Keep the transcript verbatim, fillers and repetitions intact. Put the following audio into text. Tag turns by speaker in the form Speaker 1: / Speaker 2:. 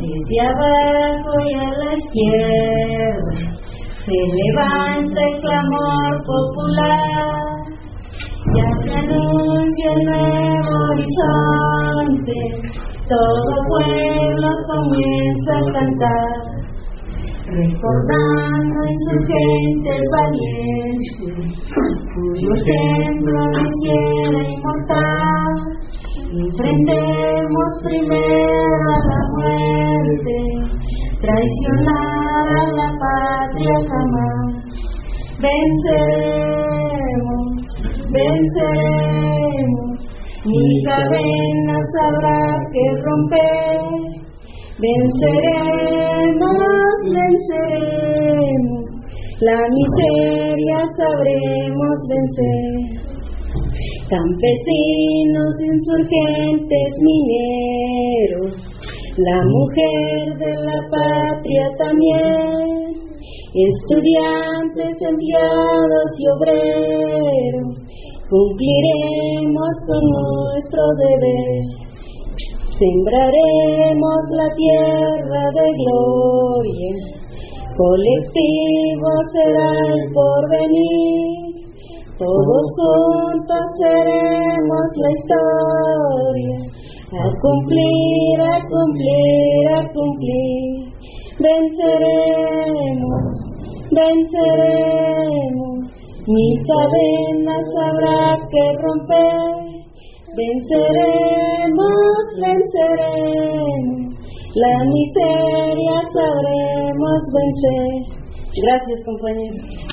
Speaker 1: Desde abajo y a la izquierda se levanta el clamor popular. Ya se anuncia el nuevo horizonte, todo pueblo comienza a cantar, recordando insurgentes valientes, cuyo ejemplo nos hiciera inmortal. Enfrentemos primero a la muerte, traicionar a la patria jamás. Venceremos, venceremos, ni cadenas habrá que romper. Venceremos, venceremos, la miseria sabremos vencer. Campesinos, insurgentes, mineros, la mujer de la patria también, estudiantes, empleados y obreros, cumpliremos con nuestro deber. Sembraremos la tierra de gloria, colectivo será el porvenir. Todos juntos seremos la historia, a cumplir, a cumplir, a cumplir. Venceremos, venceremos, ni cadenas habrá que romper. Venceremos, venceremos, la miseria sabremos vencer. Gracias, compañeros.